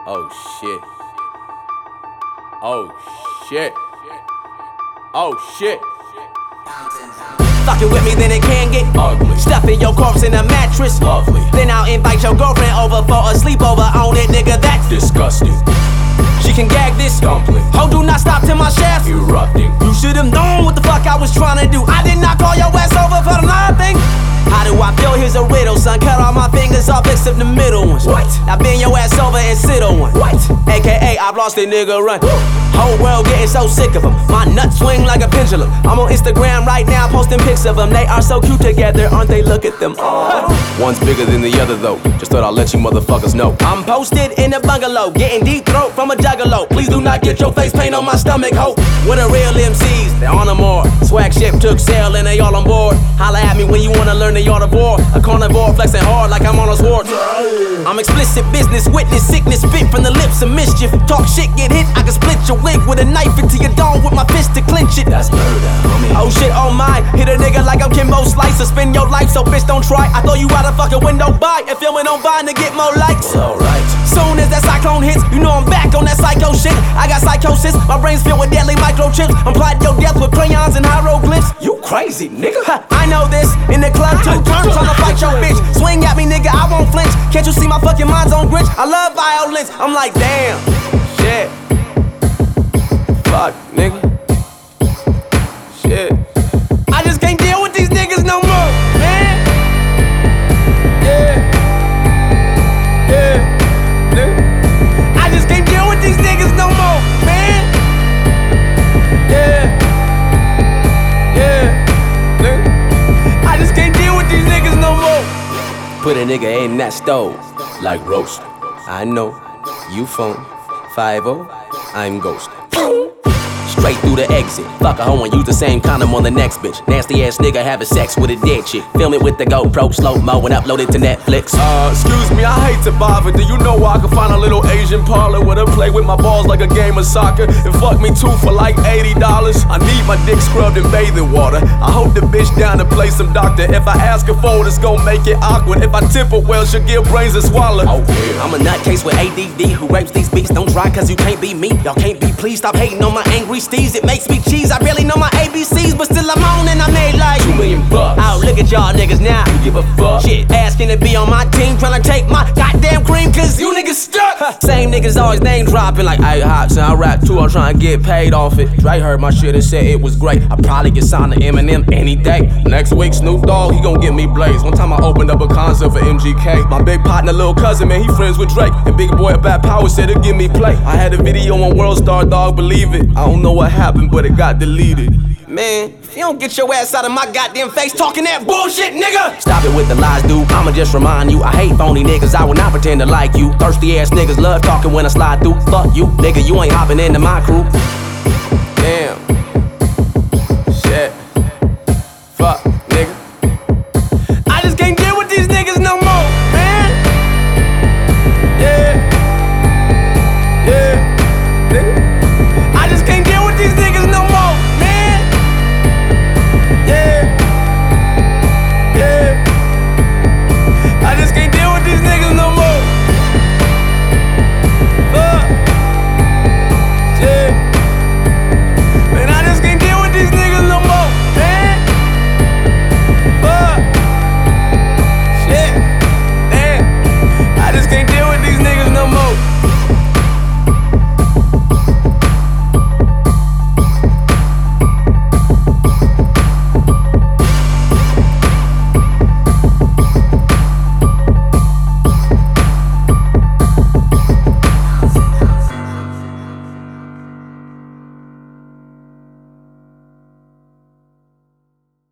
Oh shit. Oh shit. Oh shit. Fucking with me, then it can get ugly. Stuffing your corpse in a mattress, lovely. Then I'll invite your girlfriend over for a sleepover on it, nigga. That's disgusting. She can gag this dumpling. Ho, do not stop till my shaft erupting. You should've known what the fuck I was trying to do. I did not call your ass over for nothing. How do I feel? Here's a riddle, son. Cut all my fingers off except the middle ones. What? Now bend your ass over and sit on one. What? AKA, I've lost it, nigga, run. Woo. Whole world getting so sick of them. My nuts swing like a pendulum. I'm on Instagram right now posting pics of them. They are so cute together, aren't they? Look at them. One's bigger than the other though. Just thought I'd let you motherfuckers know. I'm posted in a bungalow, getting deep throat from a juggalo. Please do not get your face paint on my stomach, ho. With a real MCs, they're on a more. Swag ship took sail and they all on board. Holla at me when you wanna learn the art of war. A carnivore flexing hard like I'm on a sword. I'm explicit business, witness sickness, spit from the lips of mischief. Talk shit, get hit, I can split your wig with a knife into your dome with my fist to clinch it. That's murder, homie. Oh shit, oh my, hit a nigga like I'm Kimbo Slicer. Spend your life, so bitch don't try. I throw you out a fucking window, buy and film it on Vine to get more likes. Well, alright. Soon as that cyclone hits, you know I'm back on that psycho shit. I got psychosis, my brain's filled with deadly microchips. I'm plotting your death with crayons and hieroglyphs. You crazy, nigga. I know this, in the club 2 turns tryna fight your bitch. Swing at me, nigga, I won't flinch. Can't you see my fucking mind's on Grinch? I love violence, I'm like, damn, shit. Fuck, nigga. Shit. I just can't deal with these niggas no more, man. Yeah. Yeah. Nigga. I just can't deal with these niggas no more, man. Yeah. Yeah. Nigga. I just can't deal with these niggas no more. Put a nigga in that stove Like roast. I know, you phone 50, I'm ghost. Straight through the exit. Fuck a hoe and use the same condom on the next bitch. Nasty ass nigga having sex with a dead chick. Film it with the GoPro, slow-mo, and upload it to Netflix. Excuse me, I hate to bother. Do you know where I can find a little Asian parlor where to play with my balls like a game of soccer and fuck me too for like $80? I need my dick scrubbed in bathing water. I hope the bitch down to play some doctor. If I ask her for it, it's gon' make it awkward. If I tip her well, she'll give brains a swallow. Oh, yeah. I'm a nutcase with ADD who rapes these beats. Don't try cause you can't be me. Y'all can't be pleased. Stop hating on my angry steez. It makes me cheese. I barely know my ABCs, but still I'm on and I made like $2 million. Oh, look at y'all niggas now. You give a fuck? Shit, asking to be on my team, tryna take my goddamn cream, cause you niggas stuck. Same niggas always name dropping like, hey, hot, son, I rap too, I'm tryna get paid off it. Dre heard my shit and said it was great. I probably get signed to Eminem any day. Next week, Snoop Dogg, he gon' get me blazed. One time I opened up a concert for MGK. My big partner, little cousin, man, he friends with Drake. And Big Boy at Bad Power said he'd give me play. I had a video on World Star, dog, believe it. I don't know what happened, but it got deleted. Man, if you don't get your ass out of my goddamn face talking that bullshit, nigga! Stop it with the lies, dude. I'ma just remind you, I hate phony niggas. I will not pretend to like you. Thirsty ass niggas love talking when I slide through. Fuck you, nigga, you ain't hopping into my crew.